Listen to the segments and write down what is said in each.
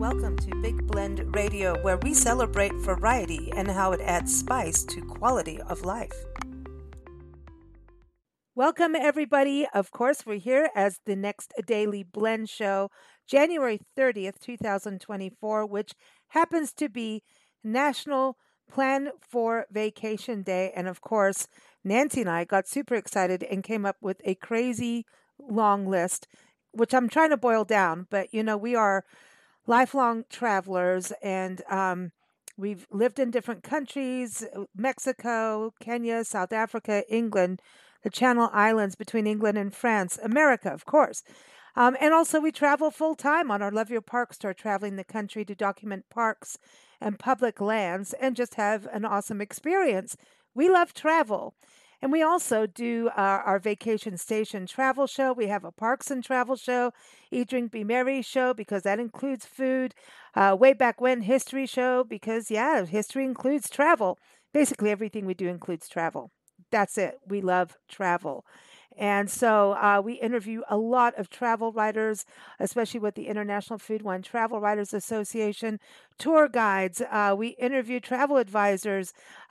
Welcome to Big Blend Radio, where we celebrate variety and how it adds spice to quality of life. Welcome, everybody. Of course, we're here as the next Daily Blend show, January 30th, 2024, which happens to be National Plan for Vacation Day. And of course, Nancy and I got super excited and came up with a crazy long list, which I'm trying to boil down. But, we are lifelong travelers, and we've lived in different countries: Mexico, Kenya, South Africa, England, the Channel Islands between England and France, America, of course. And also we travel full time on our Love Your Parks tour, traveling the country to document parks and public lands and just have an awesome experience. We love travel. And we also do our Vacation Station travel show. We have a Parks and Travel show, Eat, Drink, Be Merry show, because that includes food. Way Back When history show, because, history includes travel. Basically, everything we do includes travel. That's it. We love travel. And so we interview a lot of travel writers, especially with the International Food Wine Travel Writers Association, tour guides. We interview travel advisors,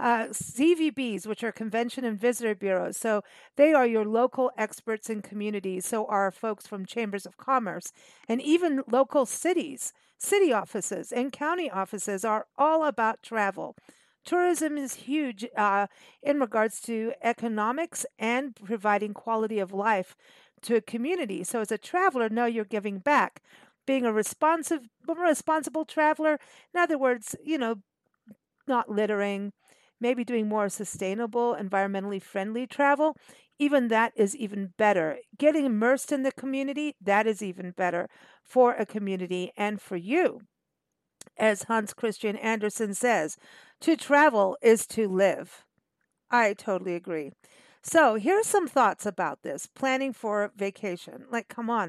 CVBs, which are Convention and Visitor Bureaus. So they are your local experts in communities. So are folks from Chambers of Commerce, and even local cities. City offices and county offices are all about travel. Tourism is huge in regards to economics and providing quality of life to a community. So as a traveler, know you're giving back. Being a responsible traveler, in other words, not littering, maybe doing more sustainable, environmentally friendly travel, even that is even better. Getting immersed in the community, that is even better for a community and for you. As Hans Christian Andersen says, to travel is to live. I totally agree. So here's some thoughts about this planning for vacation. Like, come on,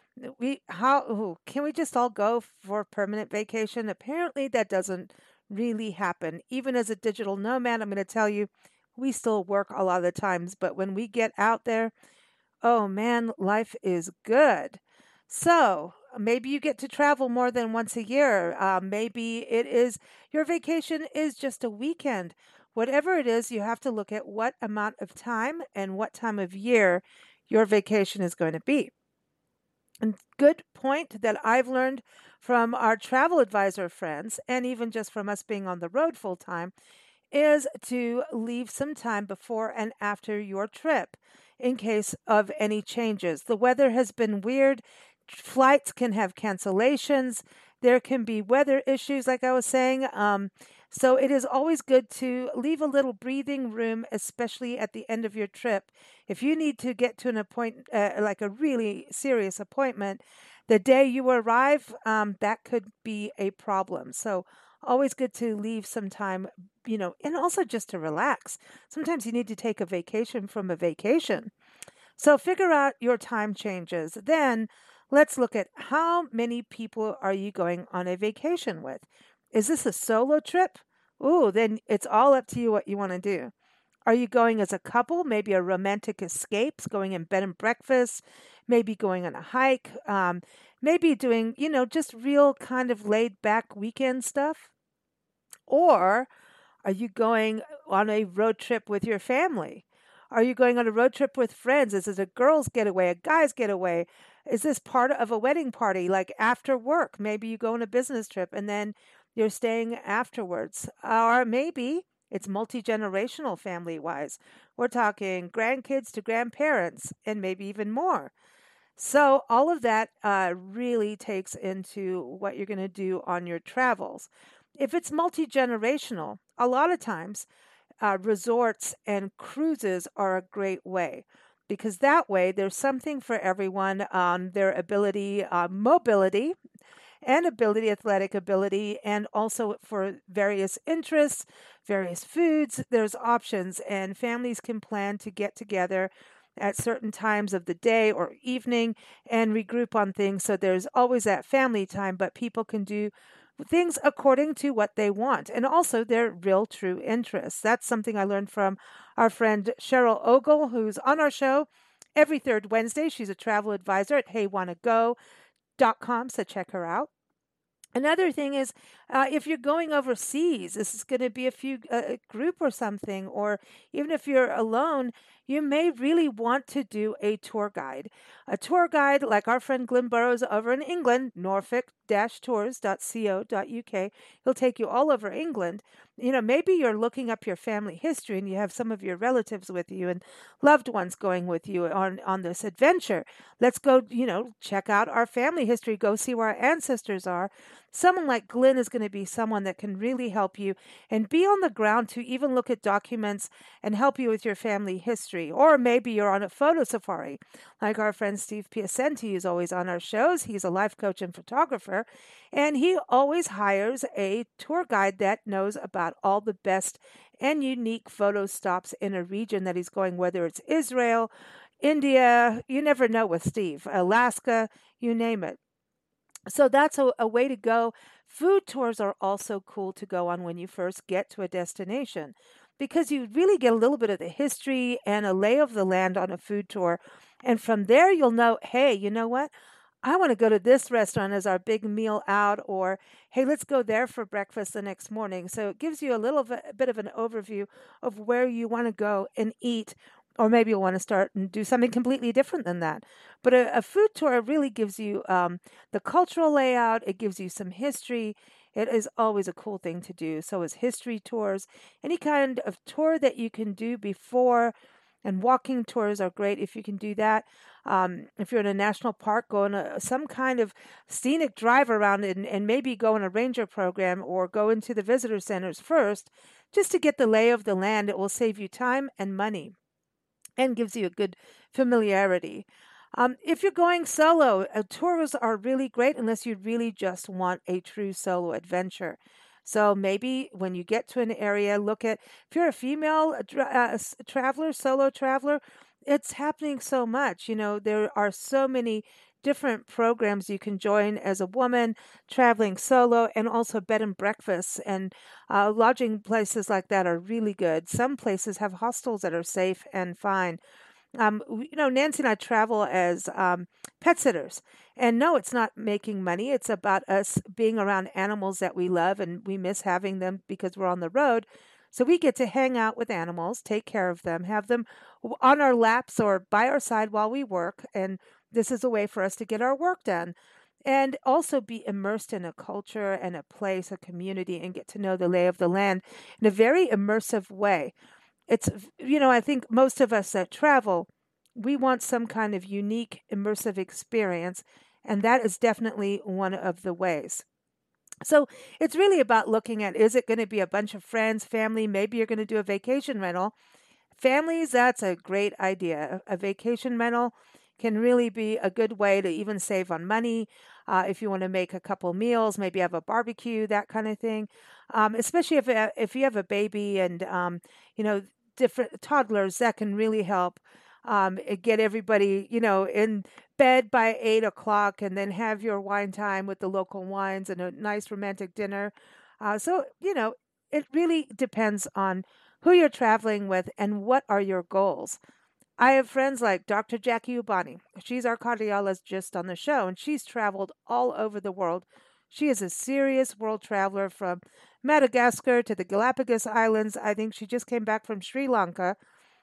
can we just all go for permanent vacation? Apparently, that doesn't really happen. Even as a digital nomad, I'm going to tell you, we still work a lot of the times, but when we get out there, oh man, life is good. So maybe you get to travel more than once a year. Maybe your vacation is just a weekend. Whatever it is, you have to look at what amount of time and what time of year your vacation is going to be. And good point that I've learned from our travel advisor friends, and even just from us being on the road full time, is to leave some time before and after your trip in case of any changes. The weather has been weird. Flights can have cancellations. There can be weather issues, like I was saying. So it is always good to leave a little breathing room, especially at the end of your trip. If you need to get to an appointment, like a really serious appointment, the day you arrive, that could be a problem. So always good to leave some time, and also just to relax. Sometimes you need to take a vacation from a vacation. So figure out your time changes. Then let's look at how many people are you going on a vacation with? Is this a solo trip? Ooh, then it's all up to you what you want to do. Are you going as a couple? Maybe a romantic escapes, going in bed and breakfast, maybe going on a hike, maybe doing, just real kind of laid back weekend stuff. Or are you going on a road trip with your family? Are you going on a road trip with friends? Is it a girls' getaway, a guys' getaway? Is this part of a wedding party, like after work? Maybe you go on a business trip and then you're staying afterwards. Or maybe it's multi-generational family-wise. We're talking grandkids to grandparents and maybe even more. So all of that really takes into what you're going to do on your travels. If it's multi-generational, a lot of times resorts and cruises are a great way, because that way there's something for everyone on their ability, mobility, and ability, athletic ability, and also for various interests, various foods. There's options, and families can plan to get together at certain times of the day or evening and regroup on things. So there's always that family time, but people can do things according to what they want and also their real true interests. That's something I learned from our friend Cheryl Ogle, who's on our show every third Wednesday. She's a travel advisor at heywannago.com, so check her out. Another thing is, if you're going overseas, this is going to be a few a group or something, or even if you're alone, you may really want to do a tour guide. A tour guide, like our friend Glenn Burrows over in England, norfolk-tours.co.uk, he'll take you all over England. Maybe you're looking up your family history and you have some of your relatives with you and loved ones going with you on this adventure. Let's go, check out our family history, go see where our ancestors are. Someone like Glenn is going to be someone that can really help you and be on the ground to even look at documents and help you with your family history. Or maybe you're on a photo safari, like our friend Steve Piacenti is always on our shows. He's a life coach and photographer, and he always hires a tour guide that knows about all the best and unique photo stops in a region that he's going, whether it's Israel, India, you never know with Steve, Alaska, you name it. So that's a way to go. Food tours are also cool to go on when you first get to a destination because you really get a little bit of the history and a lay of the land on a food tour. And from there, you'll know, hey, you know what? I want to go to this restaurant as our big meal out, or hey, let's go there for breakfast the next morning. So it gives you a little bit of an overview of where you want to go and eat, or maybe you'll want to start and do something completely different than that. But a food tour really gives you the cultural layout, it gives you some history. It is always a cool thing to do. So is history tours, any kind of tour that you can do before. And walking tours are great if you can do that. If you're in a national park, go on some kind of scenic drive around and maybe go on a ranger program or go into the visitor centers first just to get the lay of the land. It will save you time and money and gives you a good familiarity. If you're going solo, tours are really great unless you really just want a true solo adventure. So maybe when you get to an area, look at if you're a female traveler, solo traveler, it's happening so much. There are so many different programs you can join as a woman traveling solo, and also bed and breakfasts and lodging places like that are really good. Some places have hostels that are safe and fine. Nancy and I travel as pet sitters. And no, it's not making money. It's about us being around animals that we love and we miss having them because we're on the road. So we get to hang out with animals, take care of them, have them on our laps or by our side while we work. And this is a way for us to get our work done and also be immersed in a culture and a place, a community, and get to know the lay of the land in a very immersive way. It's, I think most of us that travel, we want some kind of unique, immersive experience, and that is definitely one of the ways. So it's really about looking at, is it going to be a bunch of friends, family? Maybe you're going to do a vacation rental. Families, that's a great idea. A vacation rental can really be a good way to even save on money. If you want to make a couple meals, maybe have a barbecue, that kind of thing. Especially if you have a baby and you know different toddlers, that can really help get everybody in bed by 8 o'clock, and then have your wine time with the local wines and a nice romantic dinner. So it really depends on who you're traveling with and what are your goals. I have friends like Dr. Jackie Ubani. She's our cardiologist on the show, and she's traveled all over the world. She is a serious world traveler from Madagascar to the Galapagos Islands. I think she just came back from Sri Lanka.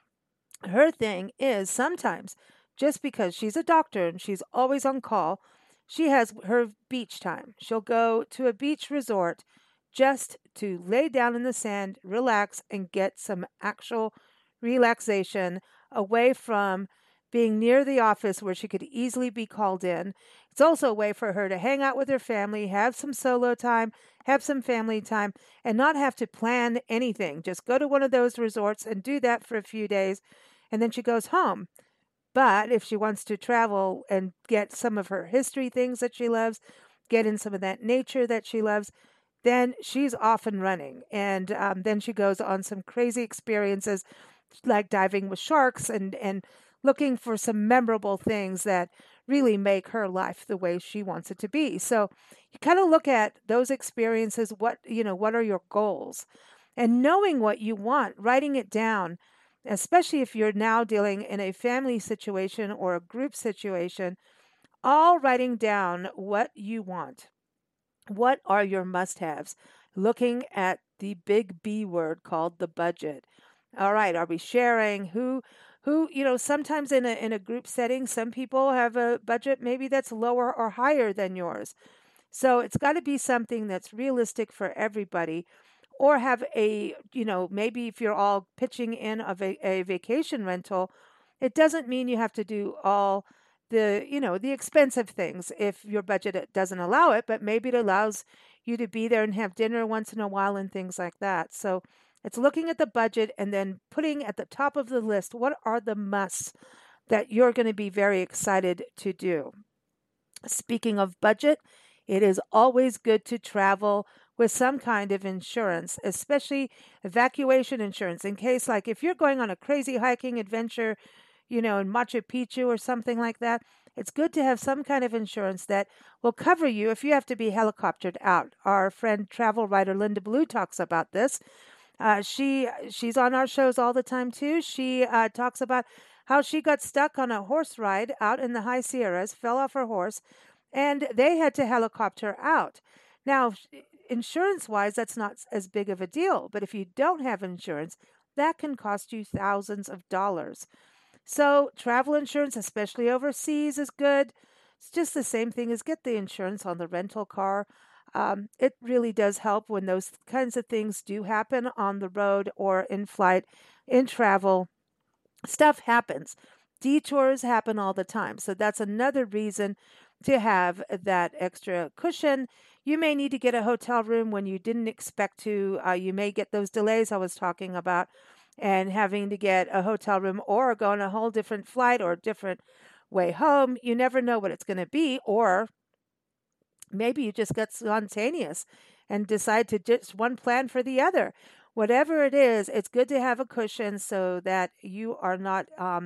Her thing is sometimes, just because she's a doctor and she's always on call, she has her beach time. She'll go to a beach resort just to lay down in the sand, relax, and get some actual relaxation away from being near the office where she could easily be called in. It's also a way for her to hang out with her family, have some solo time, have some family time, and not have to plan anything. Just go to one of those resorts and do that for a few days, and then she goes home. But if she wants to travel and get some of her history things that she loves, get in some of that nature that she loves, then she's off and running. And then she goes on some crazy experiences like diving with sharks and looking for some memorable things that really make her life the way she wants it to be. So you kind of look at those experiences, what are your goals? And knowing what you want, writing it down, especially if you're now dealing in a family situation or a group situation, all writing down what you want. What are your must-haves? Looking at the big B word called the budget. All right, are we sharing sometimes in a group setting, some people have a budget maybe that's lower or higher than yours. So it's got to be something that's realistic for everybody, or have maybe if you're all pitching in a vacation rental, it doesn't mean you have to do all the expensive things if your budget doesn't allow it, but maybe it allows you to be there and have dinner once in a while and things like that. So it's looking at the budget and then putting at the top of the list what are the musts that you're going to be very excited to do. Speaking of budget, it is always good to travel with some kind of insurance, especially evacuation insurance, in case, like, if you're going on a crazy hiking adventure, in Machu Picchu or something like that. It's good to have some kind of insurance that will cover you if you have to be helicoptered out. Our friend travel writer Linda Blue talks about this. She's on our shows all the time too. She talks about how she got stuck on a horse ride out in the high Sierras, fell off her horse, and they had to helicopter out. Now, insurance wise, that's not as big of a deal, but if you don't have insurance, that can cost you thousands of dollars. So, travel insurance, especially overseas, is good. It's just the same thing as get the insurance on the rental car. It really does help when those kinds of things do happen on the road or in flight, in travel. Stuff happens. Detours happen all the time. So, that's another reason to have that extra cushion. You may need to get a hotel room when you didn't expect to. You may get those delays I was talking about and having to get a hotel room or go on a whole different flight or different way home. You never know what it's going to be. Or maybe you just get spontaneous and decide to just one plan for the other. Whatever it is, it's good to have a cushion so that you are not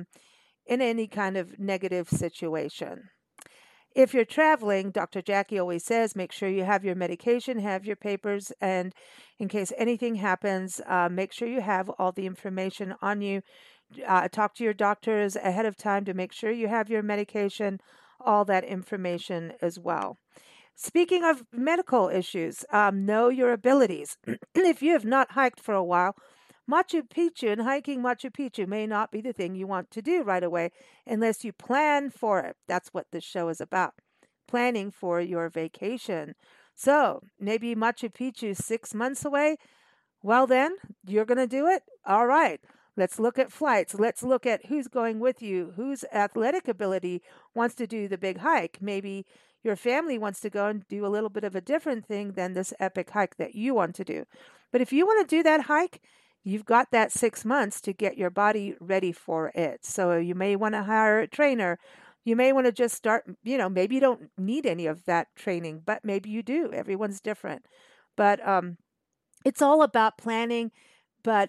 in any kind of negative situation. If you're traveling, Dr. Jackie always says make sure you have your medication, have your papers, and in case anything happens, make sure you have all the information on you. Talk to your doctors ahead of time to make sure you have your medication, all that information as well. Speaking of medical issues, know your abilities. If you have not hiked for a while, Machu Picchu and hiking Machu Picchu may not be the thing you want to do right away unless you plan for it. That's what this show is about, planning for your vacation. So maybe Machu Picchu is 6 months away. Well, then you're going to do it. All right. Let's look at flights. Let's look at who's going with you, whose athletic ability wants to do the big hike. Maybe your family wants to go and do a little bit of a different thing than this epic hike that you want to do. But if you want to do that hike, you've got that 6 months to get your body ready for it. So you may want to hire a trainer. You may want to just start, maybe you don't need any of that training, but maybe you do. Everyone's different. But it's all about planning, but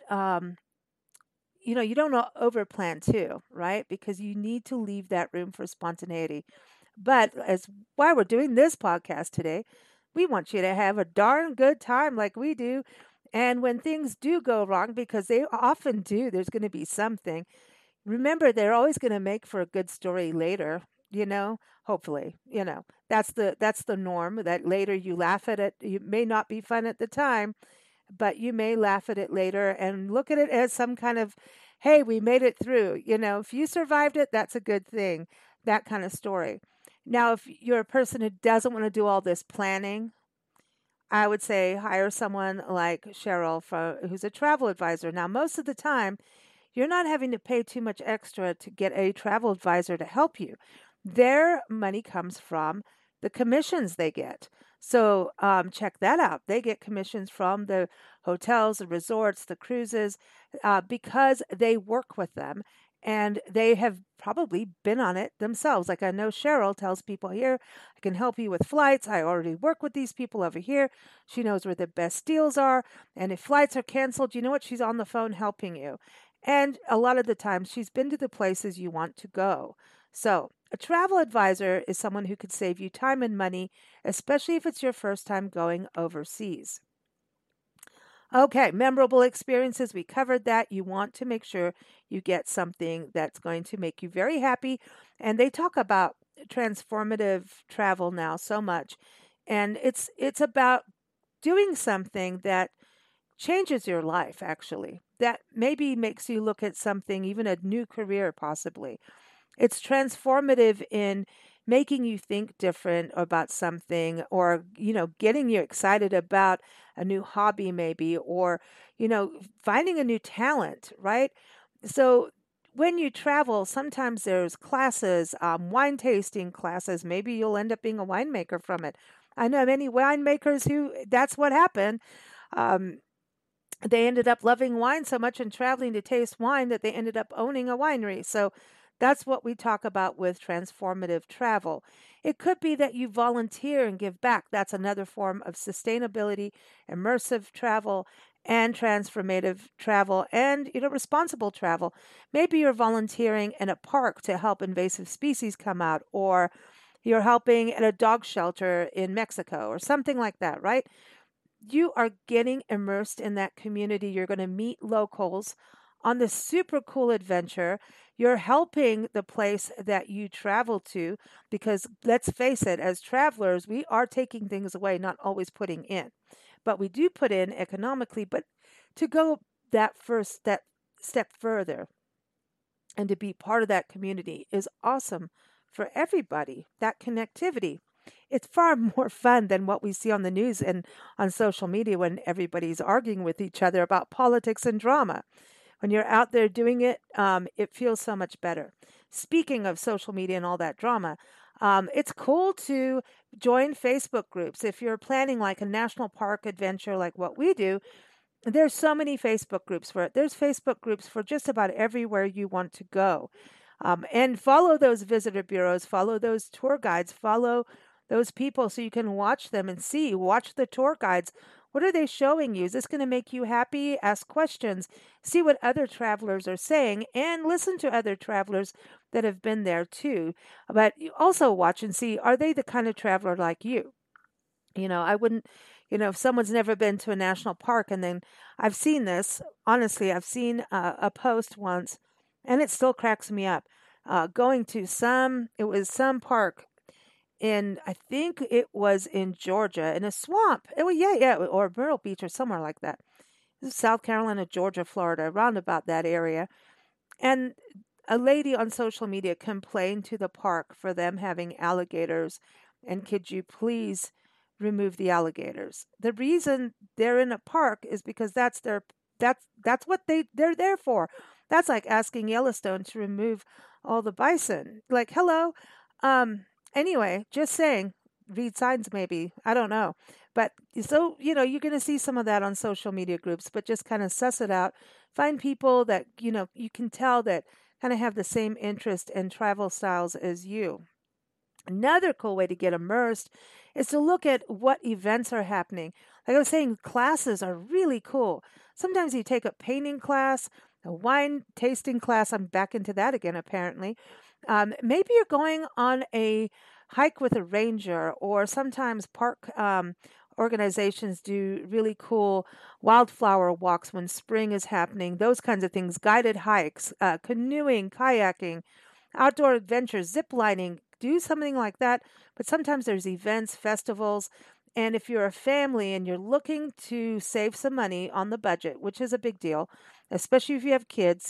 you don't over plan too, right? Because you need to leave that room for spontaneity. But as why we're doing this podcast today, we want you to have a darn good time like we do. And when things do go wrong, because they often do, there's going to be something. Remember, they're always going to make for a good story later, hopefully. That's the norm, that later you laugh at it. It may not be fun at the time, but you may laugh at it later and look at it as some kind of, hey, we made it through. If you survived it, that's a good thing, that kind of story. Now, if you're a person who doesn't want to do all this planning, I would say hire someone like Cheryl, who's a travel advisor. Now, most of the time, you're not having to pay too much extra to get a travel advisor to help you. Their money comes from the commissions they get. So check that out. They get commissions from the hotels, the resorts, the cruises, because they work with them and they have probably been on it themselves. Like I know Cheryl tells people here, I can help you with flights. I already work with these people over here. She knows where the best deals are. And if flights are canceled, you know what? She's on the phone helping you. And a lot of the times she's been to the places you want to go. So a travel advisor is someone who could save you time and money, especially if it's your first time going overseas. Okay, memorable experiences. We covered that. You want to make sure you get something that's going to make you very happy. And they talk about transformative travel now so much. And it's about doing something that changes your life, actually, that maybe makes you look at something, even a new career possibly. It's transformative in making you think different about something, or, getting you excited about a new hobby maybe, or, finding a new talent, right? So when you travel, sometimes there's classes, wine tasting classes. Maybe you'll end up being a winemaker from it. I know many winemakers who that's what happened. Um, they ended up loving wine so much and traveling to taste wine that they ended up owning a winery. So that's what we talk about with transformative travel. It could be that you volunteer and give back. That's another form of sustainability, immersive travel, and transformative travel, and responsible travel. Maybe you're volunteering in a park to help invasive species come out, or you're helping at a dog shelter in Mexico or something like that, right? You are getting immersed in that community. You're going to meet locals on this super cool adventure. You're helping the place that you travel to, because let's face it, as travelers, we are taking things away, not always putting in. But we do put in economically, but to go that step further and to be part of that community is awesome for everybody. That connectivity. It's far more fun than what we see on the news and on social media when everybody's arguing with each other about politics and drama. When you're out there doing it, it feels so much better. Speaking of social media and all that drama, it's cool to join Facebook groups. If you're planning like a national park adventure like what we do, there's so many Facebook groups for it. There's Facebook groups for just about everywhere you want to go. And follow those visitor bureaus, follow those tour guides, follow those people so you can watch them and see. Watch the tour guides. What are they showing you? Is this going to make you happy? Ask questions, see what other travelers are saying, and listen to other travelers that have been there too. But you also watch and see, are they the kind of traveler like you? I wouldn't, if someone's never been to a national park, and then I've seen this, honestly, I've seen a post once, and it still cracks me up. Going to it was some park I think it was in Georgia, in a swamp. Yeah, or Myrtle Beach or somewhere like that. This is South Carolina, Georgia, Florida, around about that area. And a lady on social media complained to the park for them having alligators, and could you please remove the alligators? The reason they're in a park is because that's what they're there for. That's like asking Yellowstone to remove all the bison. Like, hello. Um anyway, just saying, read signs maybe. I don't know. But so, you're going to see some of that on social media groups, but just kind of suss it out. Find people that, you can tell that kind of have the same interest and travel styles as you. Another cool way to get immersed is to look at what events are happening. Like I was saying, classes are really cool. Sometimes you take a painting class, a wine tasting class. I'm back into that again, apparently. Maybe you're going on a hike with a ranger, or sometimes park organizations do really cool wildflower walks when spring is happening, those kinds of things, guided hikes, canoeing, kayaking, outdoor adventures, zip lining, do something like that. But sometimes there's events, festivals. And if you're a family and you're looking to save some money on the budget, which is a big deal, especially if you have kids,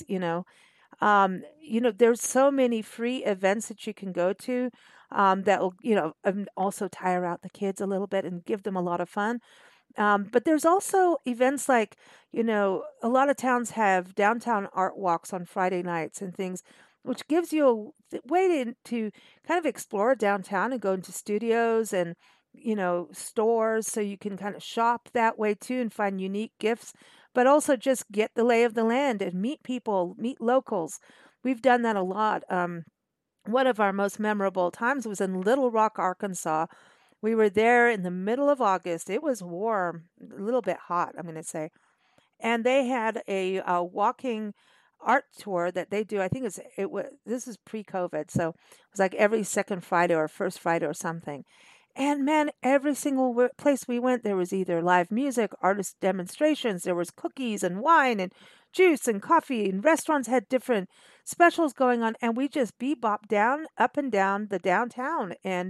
there's so many free events that you can go to that will, also tire out the kids a little bit and give them a lot of fun. But there's also events like, a lot of towns have downtown art walks on Friday nights and things, which gives you a way to kind of explore downtown and go into studios and, stores, so you can kind of shop that way too and find unique gifts, but also just get the lay of the land and meet people, meet locals. We've done that a lot. One of our most memorable times was in Little Rock, Arkansas. We were there in the middle of August. It was warm, a little bit hot, I'm going to say. And they had a walking art tour that they do. I think it was this is pre-COVID, so it was like every second Friday or first Friday or something. And man, every single place we went, there was either live music, artist demonstrations, there was cookies and wine and juice and coffee, and restaurants had different specials going on. And we just bebop down, up and down the downtown. And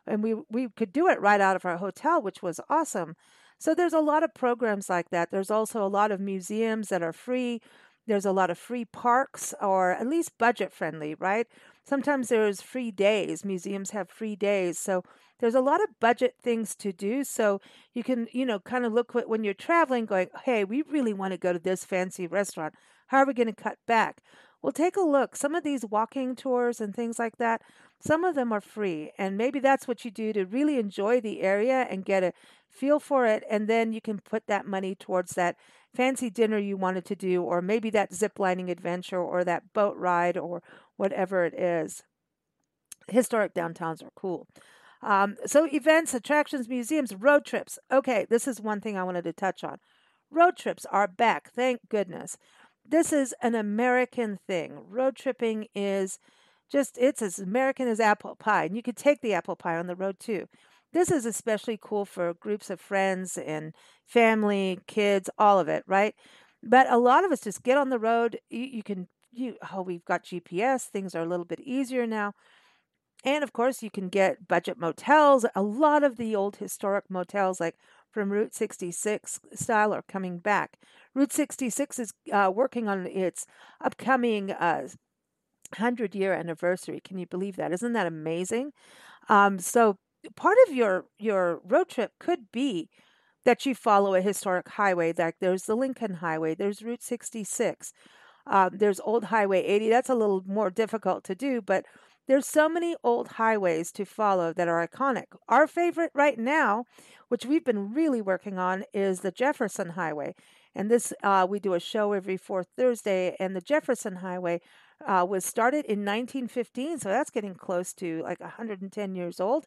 and we could do it right out of our hotel, which was awesome. So there's a lot of programs like that. There's also a lot of museums that are free. There's a lot of free parks, or at least budget friendly, right? Sometimes there's free days. Museums have free days. So there's a lot of budget things to do. So you can, kind of look when you're traveling, going, hey, we really want to go to this fancy restaurant. How are we going to cut back? Well, take a look. Some of these walking tours and things like that, some of them are free. And maybe that's what you do to really enjoy the area and get a feel for it. And then you can put that money towards that fancy dinner you wanted to do, or maybe that zip lining adventure, or that boat ride, or whatever it is. Historic downtowns are cool. So, events, attractions, museums, road trips. Okay, this is one thing I wanted to touch on. Road trips are back, thank goodness. This is an American thing. Road tripping is it's as American as apple pie. And you could take the apple pie on the road too. This is especially cool for groups of friends and family, kids, all of it, right? But a lot of us just get on the road. We've got GPS. Things are a little bit easier now. And of course, you can get budget motels. A lot of the old historic motels, like from Route 66 style, are coming back. Route 66 is working on its upcoming 100-year anniversary. Can you believe that? Isn't that amazing? So part of your road trip could be that you follow a historic highway. Like there's the Lincoln Highway, there's Route 66, there's Old Highway 80. That's a little more difficult to do, but there's so many old highways to follow that are iconic. Our favorite right now, which we've been really working on, is the Jefferson Highway. And this, we do a show every fourth Thursday, and the Jefferson Highway was started in 1915, so that's getting close to like 110 years old,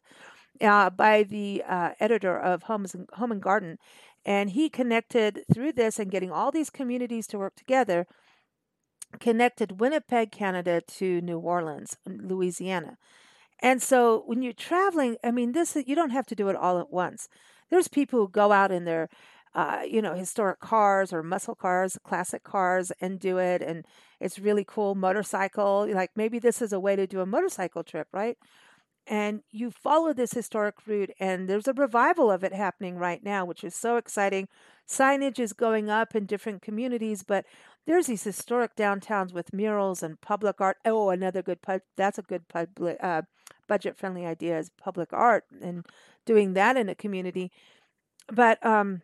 by the editor of Home and Garden. And he connected through this and getting all these communities to work together, connected Winnipeg, Canada to New Orleans, Louisiana. And so when you're traveling, I mean, you don't have to do it all at once. There's people who go out in their historic cars or muscle cars, classic cars, and do it. And it's really cool. Motorcycle, like maybe this is a way to do a motorcycle trip, right? And you follow this historic route, and there's a revival of it happening right now, which is so exciting. Signage is going up in different communities, but there's these historic downtowns with murals and public art. Oh, another that's a good budget-friendly idea is public art and doing that in a community. But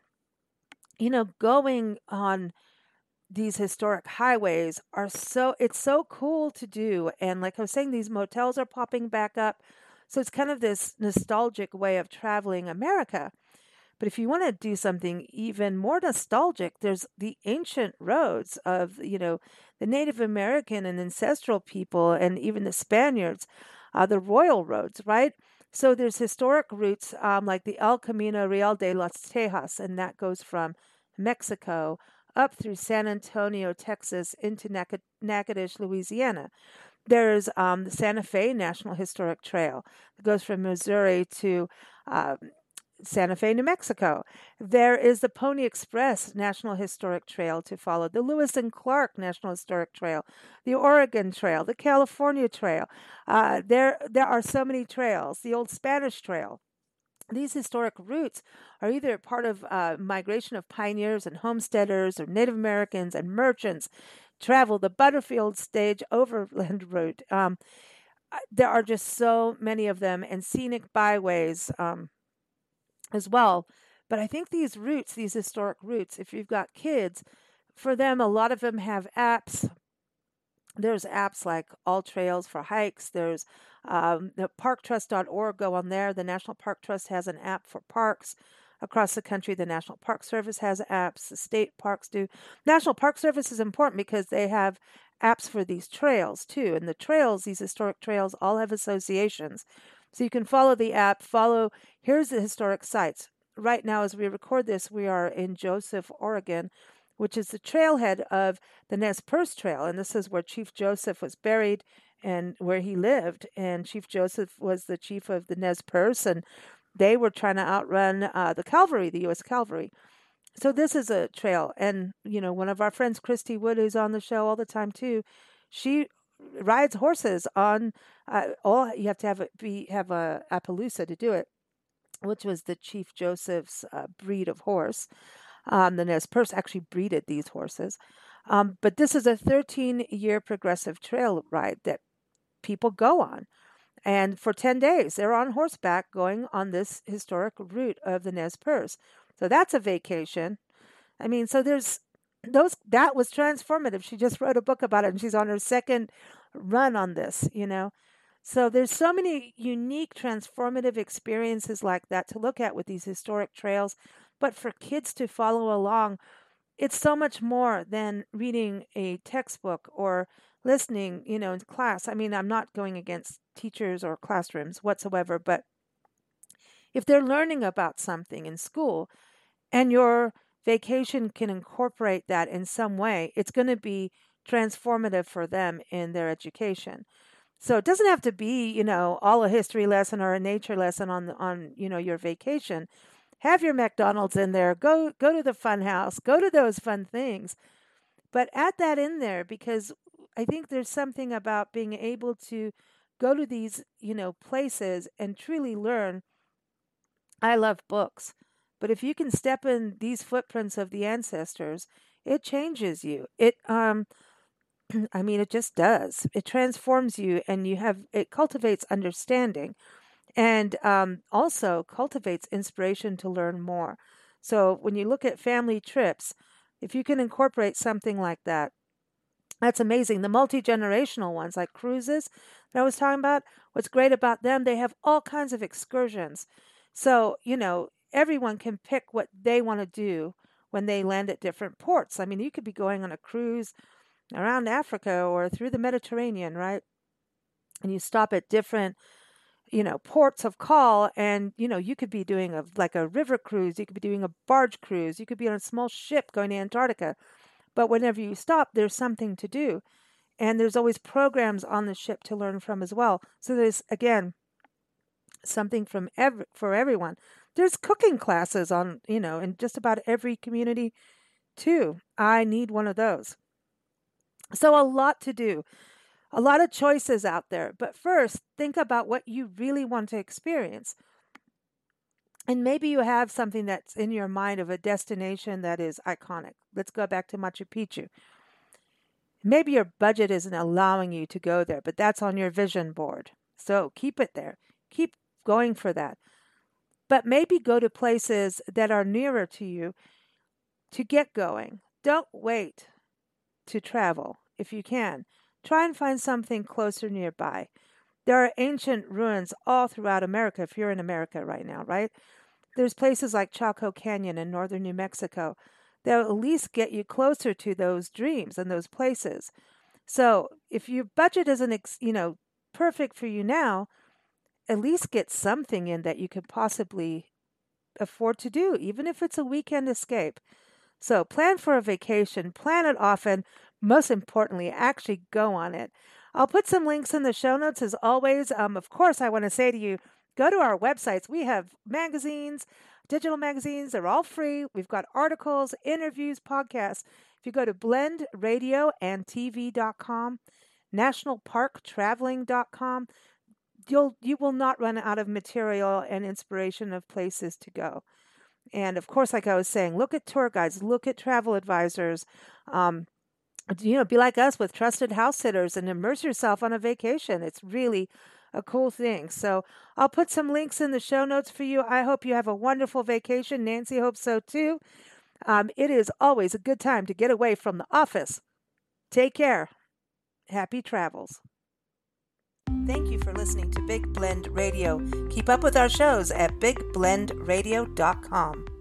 going on these historic highways it's so cool to do. And like I was saying, these motels are popping back up. So it's kind of this nostalgic way of traveling America. But if you want to do something even more nostalgic, there's the ancient roads of, the Native American and ancestral people, and even the Spaniards, the royal roads, right? So there's historic routes, like the El Camino Real de las Tejas, and that goes from Mexico up through San Antonio, Texas, into Natchitoches, Louisiana. There's the Santa Fe National Historic Trail that goes from Missouri to Santa Fe, New Mexico. There is the Pony Express National Historic Trail to follow, the Lewis and Clark National Historic Trail, the Oregon Trail, the California Trail. There are so many trails. The Old Spanish Trail. These historic routes are either part of migration of pioneers and homesteaders, or Native Americans and merchants travel the Butterfield Stage Overland Route. There are just so many of them, and scenic byways as well. But I think these routes, these historic routes, if you've got kids, for them, a lot of them have apps. There's apps like All Trails for hikes. There's the parktrust.org. Go on there. The National Park Trust has an app for parks across the country. The National Park Service has apps. The state parks do. National Park Service is important because they have apps for these trails too. And the trails, these historic trails, all have associations. So you can follow the app, here's the historic sites. Right now, as we record this, we are in Joseph, Oregon, which is the trailhead of the Nez Perce Trail. And this is where Chief Joseph was buried and where he lived. And Chief Joseph was the chief of the Nez Perce, and they were trying to outrun the cavalry, the U.S. cavalry. So this is a trail. And, one of our friends, Christy Wood, who's on the show all the time too, she rides horses on All you have to have a Appaloosa to do it, which was the Chief Joseph's breed of horse. The Nez Perce actually breeded these horses. But this is a 13-year progressive trail ride that people go on. And for 10 days, they're on horseback going on this historic route of the Nez Perce. So that's a vacation. I mean, so there's that was transformative. She just wrote a book about it and she's on her second run on this. So there's so many unique transformative experiences like that to look at with these historic trails. But for kids to follow along, it's so much more than reading a textbook or listening, in class. I mean, I'm not going against teachers or classrooms whatsoever, but if they're learning about something in school and your vacation can incorporate that in some way, it's going to be transformative for them in their education. So it doesn't have to be, all a history lesson or a nature lesson on your vacation. Have your McDonald's in there. Go to the fun house. Go to those fun things. But add that in there because I think there's something about being able to go to these, places and truly learn. I love books, but if you can step in these footprints of the ancestors, it changes you. I mean, it just does. It transforms you, and it cultivates understanding, and also cultivates inspiration to learn more. So when you look at family trips, if you can incorporate something like that, that's amazing. The multi-generational ones, like cruises that I was talking about, what's great about them, they have all kinds of excursions. So, everyone can pick what they want to do when they land at different ports. I mean, you could be going on a cruise around Africa or through the Mediterranean, right? And you stop at different, ports of call, and you could be doing like a river cruise, you could be doing a barge cruise, you could be on a small ship going to Antarctica. But whenever you stop, there's something to do. And there's always programs on the ship to learn from as well. So there's, again, something for everyone. There's cooking classes on, in just about every community too. I need one of those. So a lot to do. A lot of choices out there. But first, think about what you really want to experience. And maybe you have something that's in your mind of a destination that is iconic. Let's go back to Machu Picchu. Maybe your budget isn't allowing you to go there, but that's on your vision board. So keep it there. Keep going for that. But maybe go to places that are nearer to you to get going. Don't wait to travel if you can. Try and find something closer nearby. There are ancient ruins all throughout America, if you're in America right now, right? There's places like Chaco Canyon in northern New Mexico that will at least get you closer to those dreams and those places. So if your budget isn't, perfect for you now, at least get something in that you could possibly afford to do, even if it's a weekend escape. So plan for a vacation, plan it often, most importantly, actually go on it. I'll put some links in the show notes as always. Of course, I want to say to you, go to our websites. We have magazines, digital magazines. They're all free. We've got articles, interviews, podcasts. If you go to blendradioandtv.com, nationalparktraveling.com, you will not run out of material and inspiration of places to go. And of course, like I was saying, look at tour guides, look at travel advisors. Be like us with trusted house sitters and immerse yourself on a vacation. It's really a cool thing. So I'll put some links in the show notes for you. I hope you have a wonderful vacation. Nancy hopes so too. It is always a good time to get away from the office. Take care. Happy travels. Thank you for listening to Big Blend Radio. Keep up with our shows at bigblendradio.com.